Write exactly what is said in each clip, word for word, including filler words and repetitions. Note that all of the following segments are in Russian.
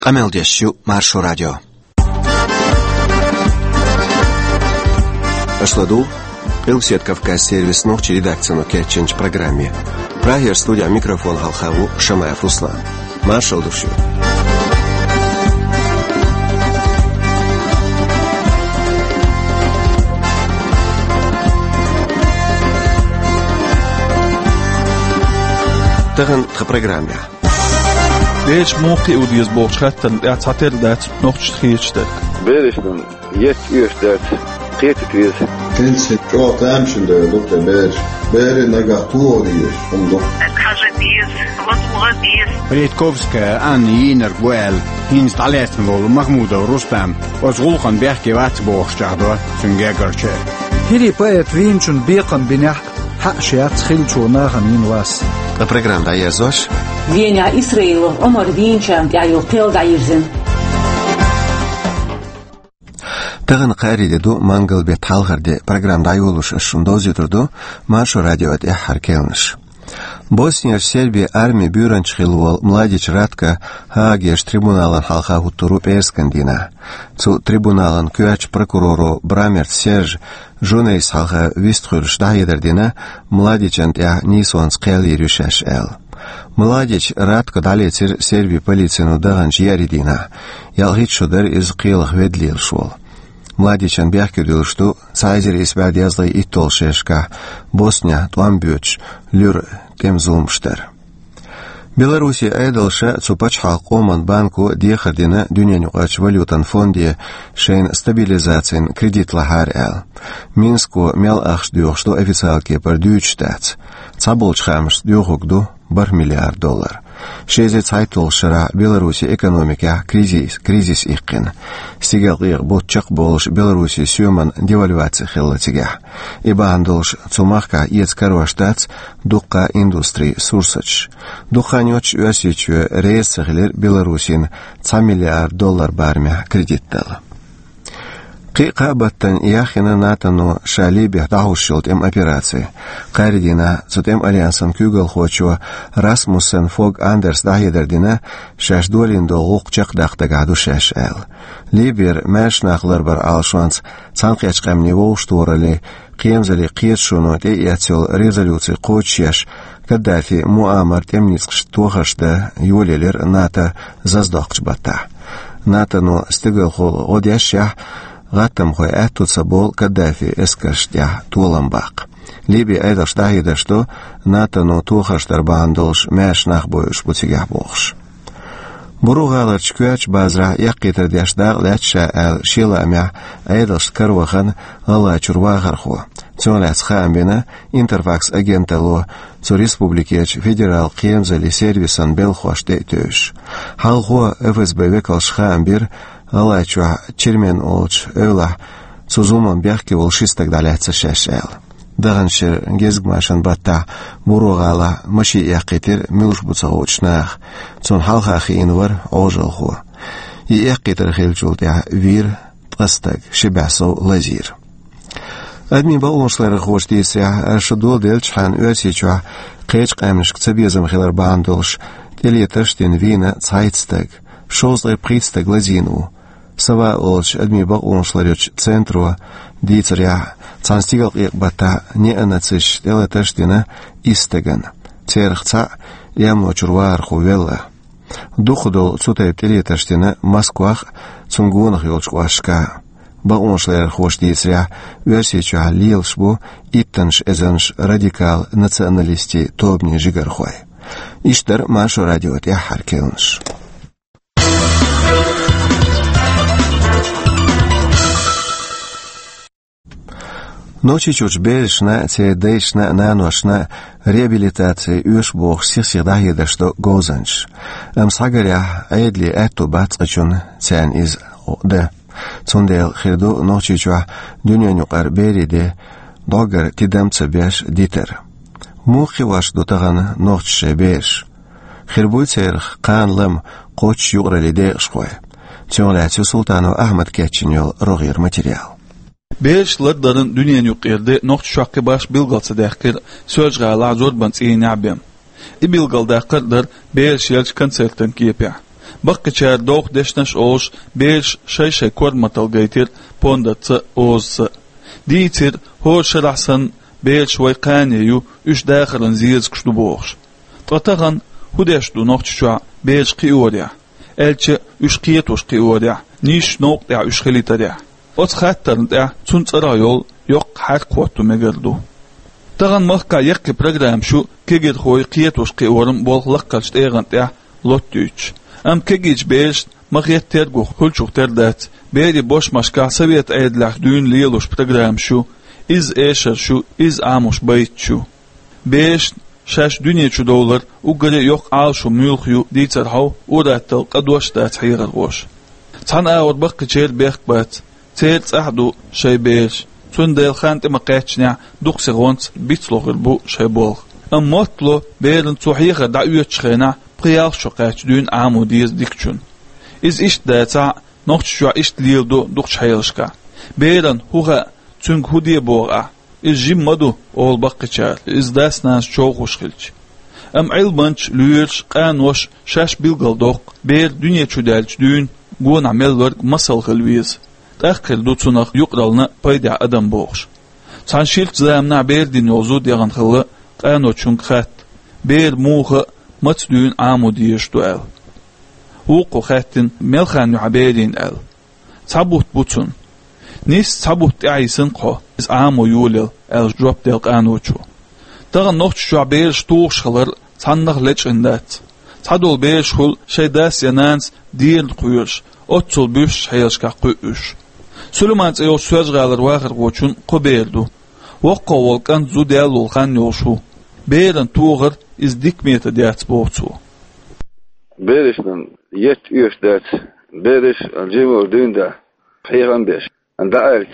Qameldeshu Marsho Radio. Ашладу, Пилсет Кавказ сервис ногчи редакцию кетченч программе. Прагер студия микрофон Халхаву Шамаев Руслан. Маршал душу. Таган тха программе. Леш мохи удиз болчхаттан я цатер дат ногч хичтек. Берестен ек юстат критиквиз. Кенсе чот амшинде лукте бер. Бере нагатуориш фондо. Хажадиз, возмугадиз. Предковская Анни Инер Гуэл, инсталлятен вол Махмуда Рустам, озгулхан бехке ватбохчадо сүнгегарче. Хири поэт винчун бекан бинях хашят хилчунахан инвас. A program da je zoš? Vienja Israelu, Omar Vinčan, ja jo tel da izin. Tağın qaridedu mangal bet halgarde program da yoluş şundoz yuturdu. Marsho radio et harkelnish. Bosniya Serbiya armiya büronchilwal mladich radka Haagеш трибуналан halqa huturu perskandina. Cu tribunalan köç prokuroro Bramert Serge Jones halqa vistkhursh dahederdina mladichant ya nisons qeli rüşesh el. Mladich radka daletser Serbiya politsiyanu dağanç yaridina. Yalhit şodar iz qiylich vedlil şol. Mladichan bähkürdül ştu Сайзер isbad yazdığı ittol şeşka Bosniya tuambüç lür temzulmuştar. Беларуси айдалша цупач халқоман банку дехардина дүниянюqaç валютан фонде шейн стабилизациян кредитлахар әл. Минску мел ахш дюхшту официалке пар дүйчтац. Цаболчхамш дюхугду бір миллиард доллар. Шезе цайтолшара Беларуси экономика кризис кризис иккен. Сигалгыр ботчак болуш Беларуси сүйман девальвация хеллатига. Ибандолш цумахка ецкарваштац дукка индустрии сурсач. Духанёч өсичү рейсерлер Беларусин ца миллиард доллар бармя кредиттал. Қиқабаттан яхина натану шалибе таушилт эм операции. Қайрдина цутем альянсан кюгал хочу Расмуссен Фог Андерс дахедердина шашдолин долуq чақдақтагаду шаш әл. Либер мәшнақлар бар алшуанц цанқячқамни воуштуорали қиемзали қиетшуну те яцел резолюции қочеш Каддафи муамар темницқш тухашда юлелер ната заздоқчбата. Натану стигал хол одяшях Гаттам хой әттутса бол Каддафи эскаштя туламбақ. Либи айдаш дахида што натану тухаштар бандолш мәшнақ бойыш бутигах болш. Буруғалар чкуяч базра яққитар дяшдақ ләтша әл шиламя айдаш карвахан ала чурвағарху. Цонляц хамбина Интерфакс агенталу цу республикеч федерал қиемзали сервисан белхуаште төш. Халху ФСБ векалш хамбир Алачуа чермен олч өвла цузуман бяхки волшистак даляца шашел. Дағаншыр гезгмашан батта буруғала маши яқитер милш буцағучнақ. Цун халхахи инвар ожылху. И яқитер хилчултя вир тғастак шибасу лазир. Адми балоншлары хоштейся ашадул делчхан өсичуа қеч қамнышк цабезам хилар бандолш телеташтен вина цайтстак шозлай пристак лазину. Сава олч адми балоншларыч центру дицаря цанстигал бата не анациш телеташтена истаган. Церхца ямно чурвар хувелла. Духудол цутай телеташтена Москвах цунгунах йолчуашка. Балоншлар хоштейся өсичуа лилшбу иттанш эзанш радикал националисти тобни жигархой. Иштар Маrsho radio я харкелнш. Ночи чуч бельшна, те дейшна, наношна, реабилитация үш бог сирсирда еда что гозанш. Ам сагаря айдли эту бацкачун цян из да. Цундел хирду ночи чуа дюнянюкар бериде догар тидамца беш дитер. Мухи ваш дотаган ночше беш. Хирбуйцерх канлам коч югралиде шкой. Тёнлятю султану Ахмад Кетчинёл рогир материал. Beş ladların dünyanın yok yerde nokta şakkı baş bilgalsa dağkır sözgâ la zorban tsiyin abim. I bilgal dağkırdır beş yelç konsertten kiyepya. Bakkaçar doğ deşnaş oğuş beş şey şey kormatal gaytir pondatsı oğuzsı. Diyitir hor şarahsan beş vay qaneyu üç dağırın ziyiz kuşlu boğuş. Tratağın hudeşdu noqçuşa beş qiyorya. Elçi üç qiyetoş qiyorya. Niş noqya üç xilitarya. Ot xattarın da çunçara yol yok har quattu megerdu. Tağın mahka yakki program şu kegir hoy qiyetoş qiyorun bolqlaq kalçt eğant da lot düç. Am kegic beş mağyet tergu kulçuk terdat beri boş maşka sovet aydlaq düğün liyeluş program şu iz eşer şu iz amuş bayit şu beş şaş dünya şu dolar ugare yok al şu mülkyu diter hav uratal qadwaş da taygar goş san ağır baqı çer bekbat ter ahdu şey beş tundel xant maqachna duqsi gont bitloğir bu şey bol am motlo berin tuhiga da'yet chkhana Qiyal şoqaç düğün amu diz dikçün. İz iş data noqçu iş lildo duqçayılışka. Beyran huğa çünkü hudiye boğa. İz jimmadu ol baqıçar. İz dasnas çoğ hoşqilç. Am ilbanç lüyerç qanoş şaş bilgal doq. Ber dünya çudalç düğün gon amellar masal xilviz. Taqil dutunaq yuqralna payda adam boğş. Sanşilç zamna berdin yozu diğan xılı qanoçun xat. Ber muğ Mat düğün amu diyiştu el. Huqu xattin melxan yuhaberin el. Sabut butun. Nis sabut aysin qo. Iz amu yulil el drop del qanuçu. Dağın noqç şu beriş tuğ şılar sannaq leç indat. Sadol beriş hul şeydas yanans dir quyuş. Otsul büş hayışqa quyuş. Süleyman eyo söz qalır vaqır qoçun qoberdu. Waqqa volkan zudel ulxan yolşu. Berin tuğır iz dikmiyete diyat boğçu. Berişten yet üç dert. Beriş cimur düğünde. Peygamber. Anda elç.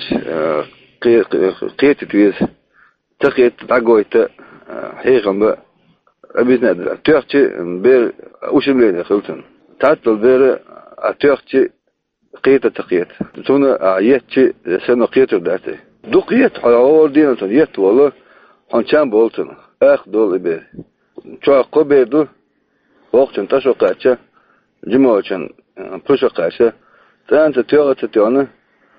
Qiyeti tüyüz. Taqiyet tagoyta. Peygamber. Biz nedir? Türkçe bir uşumleyne kıltın. Tatlı beri Türkçe qiyete taqiyet. Sonra yetçi senu qiyetur derti. Du qiyet hayal dinatın yet valla. Hançan boltun. Ah dolu bir. Çok koberdu. Vaktin taşo kaça. Cimoçan puşo kaça. Tanrı tüyo tüyonu.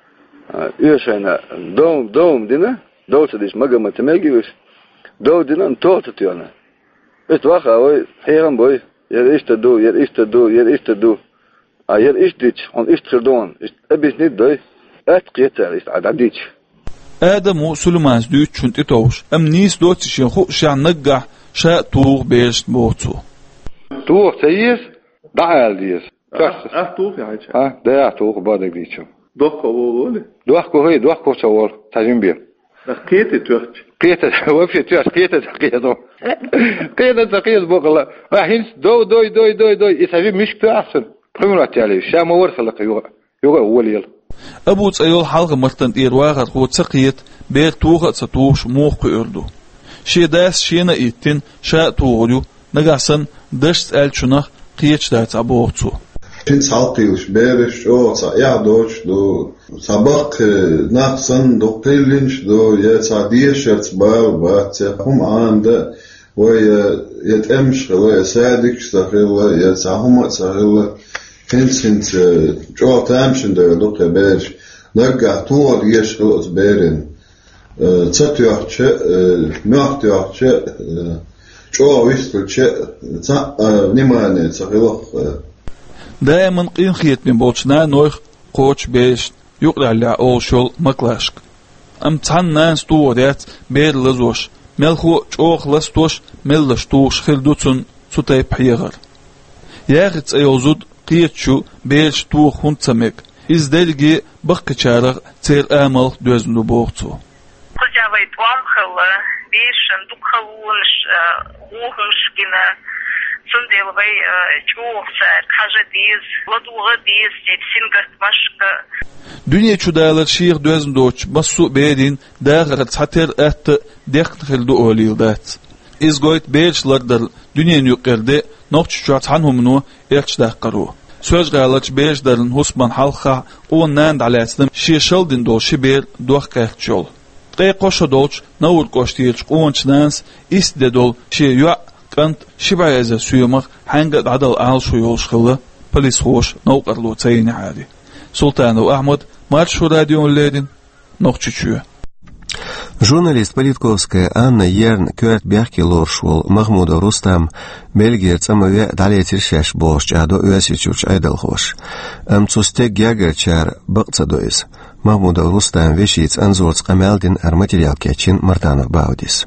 Üyeşene doğum doğum dine. Doğu diş magamatı megiviş. Doğu dinen doğu tüyonu. İşte vaka oy heyran boy. Yer işte do, yer işte do, yer işte do. A yer işte hiç, on işte kırdon. İşte biz ne doy. Et qiyeter işte adadiç. Adamu Süleyman's düğüt çünti toğuş. Am nis doçişin hu şan nagga şa tuğ beş boğçu. Tuğ seyiz, da'al diyiz. Ah tuğ ya hiç. Ha, da'a tuğ badak diyeceğim. Dokko oğlu. Dokko hey, dokko çavur. Tajim bir. Qiyeti Türk. Qiyeti, vafya Türk, qiyeti qiyeti. Qiyeti qiyeti boqla. Ha hins do do do do do. İsavi müşkü asın. Primrat yani. Şama var xalq yoga. Yoga awwal yıl. Abu Tsayol halqa martan irwaqa qotsaqiyat ber tuuqa tsatuush muuqu urdu. Sheedas sheena ittin sha tuuqu nagasan dash elchuna qiyachdat abuqtu. Pin salqiyush berish o sa ya doch do sabaq naqsan do qilinch do ya sadiyashat ba ba tsahum anda wa yet emsh wa sadik stakhila ya sahum sahila Hensint jo tamşinde doktor Berg naga tuğ yaşlı berin çatıyorçe mörtyorçe jo vistçe nimane çağılıq Daimon qiyın xiyetmen bolçna noy qoç beş yuqralla olşol maqlaşq am tannan stuodat berlazoş melxu çoxlastoş mellastoş xildutun sutay payğar Yağıt ayozud qiyetçu beş tuğ huntsamek izdelgi baqçaraq ter amal dözünü boğtu. Kujavay tuamxılı beşin duqalunş uğunşkina sundelvay çoğsar kajadiz laduğa diz singatmaşka. Dünya çudalar şiir dözün doç masu bedin dağırat hater at dekhldu olildat. İzgoyt beşlardır dünyanın yuqarda noqçuat hanhumnu erçda qaru. Söz qalaç beşdarın husman halqa onnan dalasdım şişaldin dol şiber doqaqçol. Qey qoşa dolç nawur qoştiyç qonçnans isde dol şi yu qant şibayaza suyumaq hanga adal al şu yolşqılı بليس خوش نوقر لو تسين عادي سلطان وأحمد مارشو راديو ليدين نوخشيشوه Журналист политковская Анна Ерн көрт бяхки лоршвол Махмуда Рустам Бельгия цамаве далее тиршаш бош адо уасичуч айдал хош. Ам цусте гягачар бакцадоис. Махмуда Рустам вешиц анзорц камелдин ар материал кечин Мартанов Баудис.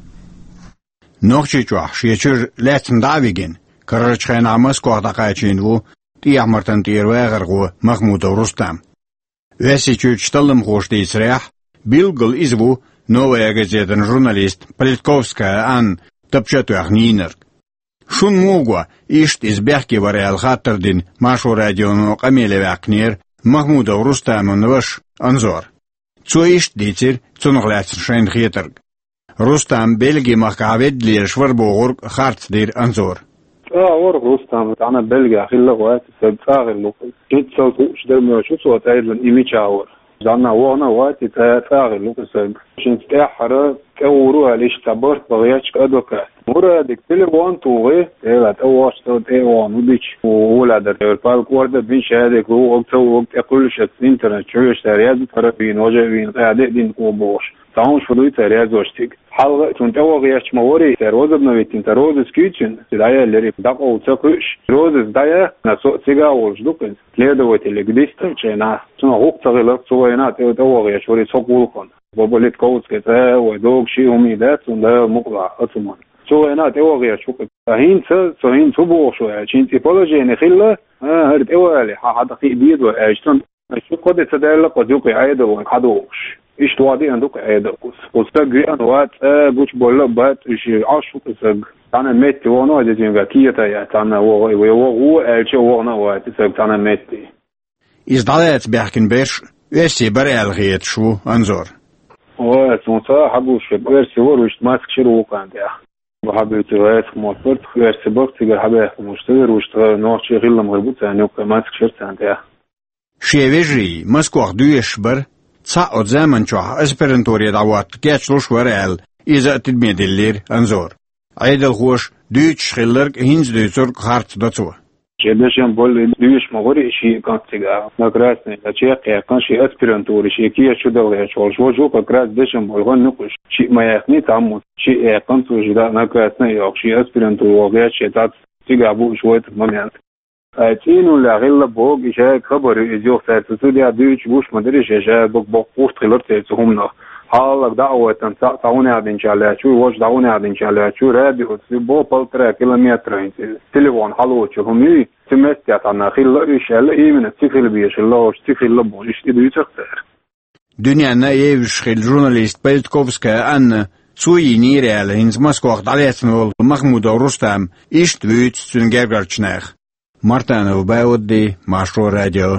Нохчичуах шечер летен давиген. Карачхайн амас квадакачин тия Мартан тирвегерго Махмуда Рустам. Уасичуч талым хош дейсрях Билгл изву новая газета журналист Политковская Ан Топчатуях Нинер. Шун мугва ишт из бяхки вариал хаттердин Машу радиону Камелевякнер Махмуда Рустамун ваш анзор. Цу ишт дитер цуноглятсен шайн хетерг. Рустам Бельги махкаведлир шварбогур хартдир анзор. اه ورق رستم انا بلغا خلا وقت سبصاغ اللي كنت سوق شدر شو صوت ايضا ايميتشاور زعنا وانا وقت تفاغ اللي كسب عشان تحرى كوروها ليش تبرت بغياتش ادوكا مرة دكتور وان توغي ايوه تواش توت ايوان وديش ولا در البالك ورده بين شهادك هو وقت وقت اقول شت انترنت شويش ترياز طرفين وجهين قاعده دين كوبوش تاونش فدوي ترياز وشتيك حلقه تون توغياتش موري تروز بنويتين تروز سكيتشن سلايا اللي دقو تسكش روز دايا نسو سيغا ولجدوكن следовать или гдистым чена тно хуктагылык сугайна توغياتش وري сокулкон Боболит коуцкета ой догши умидат унда мукла атуман سوينا توغير شوك هين س سوين سبو شو عشان تيبولوجي نخيله هرد اولي حدا في بيد واجتن شو قد تدل قدوق عيد وحدوش ايش توادي عندك عيد وستجي ان وات غوش بولا بات ايش عشو سج انا مت وانا اجين غكيتا يا انا هو هو هو الشي وانا وات سج انا مت ازدالت بيركنبيرش ويسي بريال غيت شو انظر وسونسا حبوش بيرسي وروش ماسك شروق عندها وحبيت رئيس موفرت خير سباق تيجي حبيت مشتغل واشتغل نوع شيء غير مربوط يعني وكمان كشرت عندها شيء مسكوخ دويش بر تصعد زمن شو اسبرنتوري دعوات كاتشلوش ورال إذا تدمي دلير انزور عيد الخوش دويش خلرك هينز دويسور خارت داتسوه شيء بول دويش مغوري شيء كان تيجا نقرأني لشيء كان شيء اسبرنتوري شيء كي شو دلير شو شو شو كقرأ دشم بولغن نقش شيء ما يخني تعمد شيء كان توجد نقرأني أو شيء اسبرنتوري وغير شيء تات تيجا بو شوية مميز أتينو لغير بوق إشاء خبر إزيو ثالث سوديا دويش بوش مدري شيء بوق بوق بوست خلرت تهمنا حالك دعوة تنسى تعوني عدين شالله شو وش تعوني عدين شالله شو رادي وتسيبه بالترا كيلومتر تليفون حلو شو همي تمستي عنا خيل إشاء إيمن تسيخل بيش الله وش تسيخل لبوش إشتي دويش أكتر دنيا نايفش خيل جورناليست بيلتكوفسكا أن سوي نيري على هنز مسكوخ دعليتنول محمود ورستم إشت بيت سنجرجرشناخ مارتانو باودي ماشرو راديو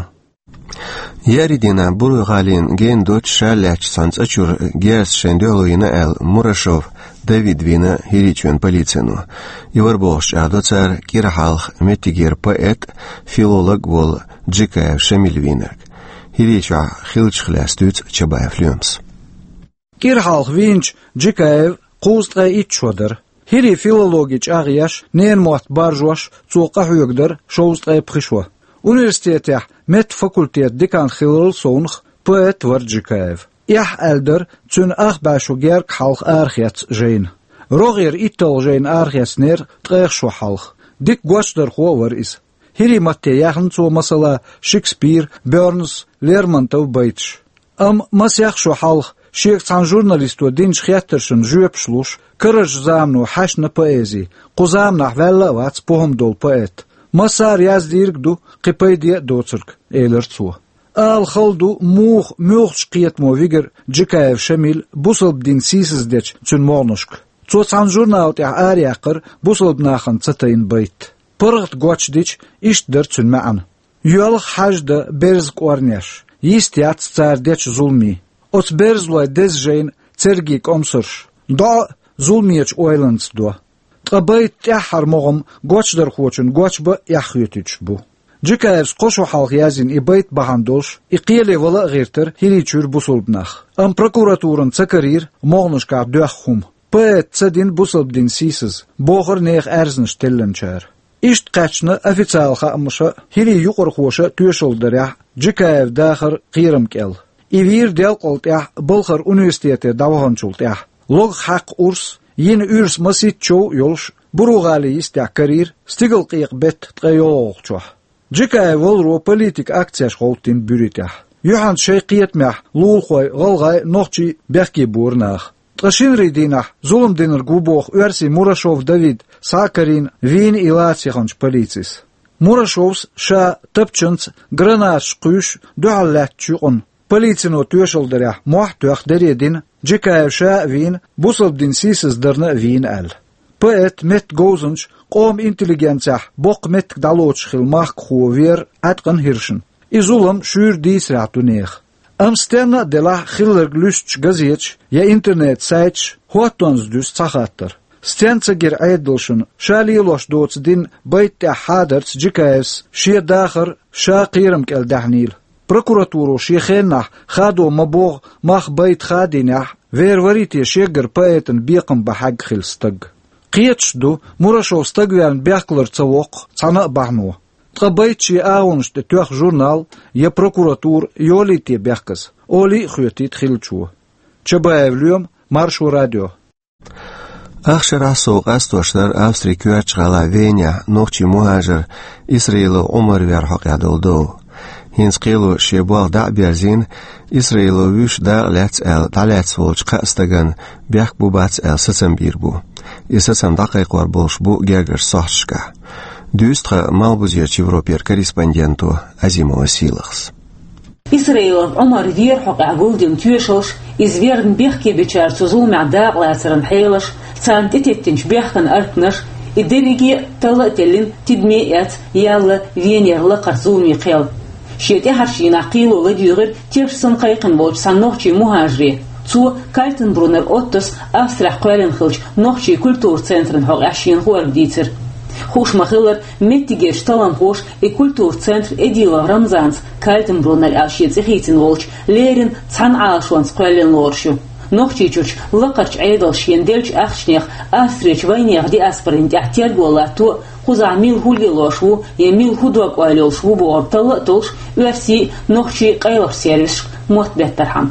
Яридина Буругалин ген дочь шаляч санцачур герс шендёлуина эл Мурашов Давид Вина хиричуен полицину. Иварбош адоцар Кирахалх метигер поэт филолог вол Джикаев Шамильвинак. Хирича хилчхлястуц Чабаев Люмс. Кирахалх Винч Джикаев кустга итчодер. Хири филологич агияш нермот баржуаш цуqa хюгдер шоустга пришва. Университетях мет факультет декан хилл сонх поэт Варджикаев. Ях элдер цун ах башу герк халх архият жейн. Рогер иттол жейн архияснер трэхшу халх. Дик гуачдер хуавар из. Хири матте яхн цу масала Шекспир, Бернс, Лермонтов байтш. Ам масяхшу халх шех цан журналисту динч хяттершин жуепшлуш, кырыш замну хашна поэзи, кузамнах велла вац похомдол поэт. Масар яздиргду қипайдия доцырк эйлерцу. Ал халду мух мюхш қиетмо вигер Джикаев Шамил бусылбдин сисіздеч цун морнушк. Цоцан журналт ях арияқыр бусылбнахан цатайн байт. Пырғт гочдич иштдер цун маан. Юалх хажда берзк орняш. Истият цардеч зулми. Оц берзлой дез жейн цергик омсырш. Да зулмиеч ойландс до. Табайт яхар могом гочдер хочун гочба яхютич бу. Джикаевс кошу халх язин и байт бахандолш и қиеле вала ғиртер хиличур бусулбнах. Ам прокуратурын цакарир могнушка дуаххум. Поэт цадин бусулбдин сисыз. Бохыр нех әрзніш телленчар. إشت قاتشنا أفيتال خامشة هيري يقر خوشة توشل دريح جكايف داخر قيرم كيل إيفير ديال قلتيح بلخر أونيستيتي داوهن شلتيح لغ حق أورس ين أورس مسيت شو يولش بروغالي يستيح كارير ستيغل قيق بيت تغيوغ شوح جكايف ولرو بوليتيك أكتياش خولتين بوريتيح يوحان شي قيت مح لول خوي غلغاي نوخشي بيخكي بورناخ تغشين ريدينح ظلم دينر قوبوخ أرسي موراشوف دافيد ساكرين فين إلاتيخنش بوليتيس موراشوفس شا تبچنس گرناش قوش دوحلات چوغن بوليتينو توشل دريح موح توخ دريدين جكايف شا فين بوصل دين سيسز درنا فين ال بأت مت غوزنش قوم انتليجنسح بوق مت دالوتش خيل ماخ خووير اتقن هيرشن إزولم شور ديس راتو نيخ أمستنا دلا خيلر لوستش غازيتش يا انترنت سايتش هوتونز دوس تخاطر ستنسجر ايدلشن شالي لوش دوتس دين بيت حادرت جكايس شي داخر شا قيرم كال دحنيل بروكوراتورو شيخينح خادو مبوغ ماخ بيت خادينح وير وريتي شيغر بايتن بيقم بحق خلستق قيتش دو مرشو استقوان بيقلر تسوق صنق بحنو تقبيتشي آونش تتوخ جورنال يا بروكوراتور يوليتي بيحكس أولي خيوتي تخيلتشو تشبايف اليوم مارشو راديو أخشر سوق أستوشتر أوستري كواتش غلا فينيا نوخشي مهاجر إسرائيل عمر ويرحق يدولدو هينس قيلو شيبوال دع بيرزين إسرائيل ويش دا لاتس ال دالاتس فولش قاستغن بيحك بوباتس ال ستم بيربو إستم دقيق وربولش بو جيرجر صحشكا دوستخ مالبوزير Европер корреспонденту Азимова Силахс. إسرائيل عمر فير حق عقولدين تيوشلش إزويرن بيحكي بيشار تزول مع داق لاترن حيلش سان تتتنش بيحكن أركنش إدريجي تلقتلين تدميئات يالا فينير لقرزومي قيل شيتي حرشين عقيلو لديغر تيرسن قيقن بولش سان نوخشي مهاجري تو كالتنبرونر أوتس أفسرح قوالين خلش نوخشي كولتور سنترن حق عشين خوار ديتر خوش مخيلر متيجيش طلام خوش الكولتور سنتر إديلا رمزانس كالتنبرونر أشيت زخيتن ولش ليرن تان عاشوانس قوالين لورشو نوخشيچوش لقرش عيدل شيندلش أخشنيخ أسريش وينيخ دي أسبرين تحتير قولاتو خوزا ميل هولي لوشو يميل هدوك قواليلشو بورتل تلش وفسي نوخشي قيلر سيريش موت بيترحم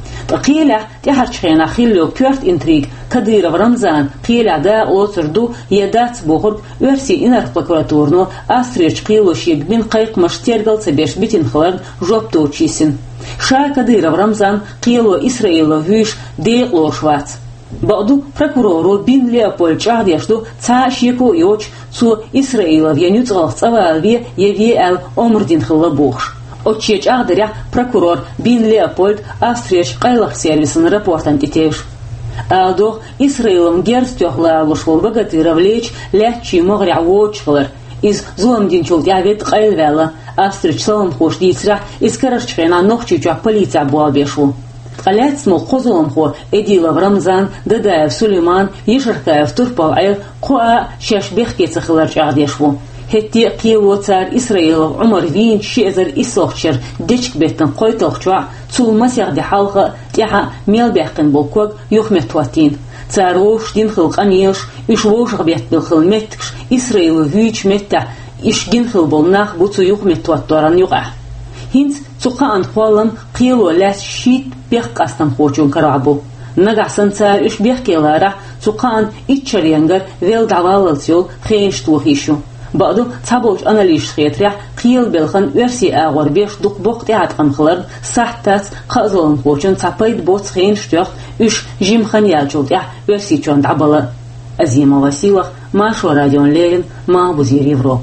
قيلة تحرشخينا خيلو كورت انتريج كدير رمزان قيلة دا اوتردو يدات بوغد ورسي انر بروكوراتورنو اسريش قيلو شيك بين قيق مشتيرغل سبيش بيتين خلق جوب توچيسين شا كدير رمزان قيلو اسرائيلو هيش ديقلو شوات بعدو بروكورورو بين ليوبولد شارديشدو تا شيكو يوچ سو اسرائيلو ينيوت غلط اوالوية يوي ال عمردين خلا بوغش Отчеч агдыря прокурор Бин Леопольд австрияш қайлақ сервисын рапортан тетеуш. Алдох Исраилом герстёхла алушвол богатыровлеч лячи могря вочхлар. Из зломдинчул тявет қайлвела. Австрич салам хош дицра из карашчхена нохчичуах полиция буалбешу. Тқаляцмул қозолам хо Эдилов Рамзан, Дадаев Сулейман, Ешаркаев Турпал айр қуа шашбех кецахларч агдешву. هتي قيلو تار إسرائيل عمر فين شئزر إسلوخشر ديشك بيتن قويتوخشوا تول مسيغ دي حلقة تيحا ميل بيحقن بوكوك يخمت تواتين تاروش دين خلق أنيوش إشووش غبيت بالخل متكش إسرائيل فيش متع إش دين خل بولناخ بوتو يخمت تواتوران يقع هنت تقا أنخوالم قيلو لاس شيت بيحق أستم خوشون كرعبو نقع سنتار إش بيحكي لارا تقا أن إتشاريانجر ويل دعوالتيول خيش توخيشو بعدو تابوش أناليش خيتريح قيل بالخن ورسي آغور بيش دوق بوق تيعت خنخلر ساحتات قازلن خوشن تابايد بوت خين شتوخ إش جيم خن يالجول تيح ورسي چون دعبالا أزيما وسيلخ ماشو راديون ليرن ما بوزير يوروب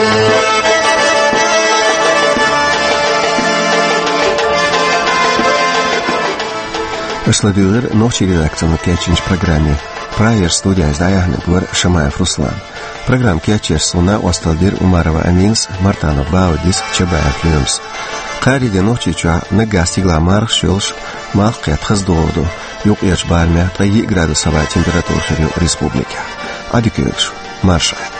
Следует ночи редакционной кетчинч программе. Прайер студия издаяхны двор Шамаев Руслан. Программ кетчер суна Осталдир Умарова Аминс, Мартанов Баудис, Чабаев Люмс. Қариде ночи чуа нага стигла марх шулш, мах кет хаздовду, юг эрч бармя, три градусовая температура в республике. Адикюльш, маршай.